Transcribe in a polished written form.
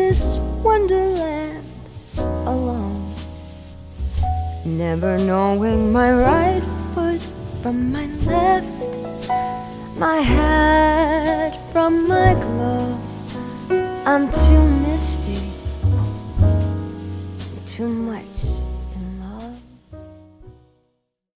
this wonderland alone, never knowing my right foot from my left, my hat from my glove. I'm too misty, too much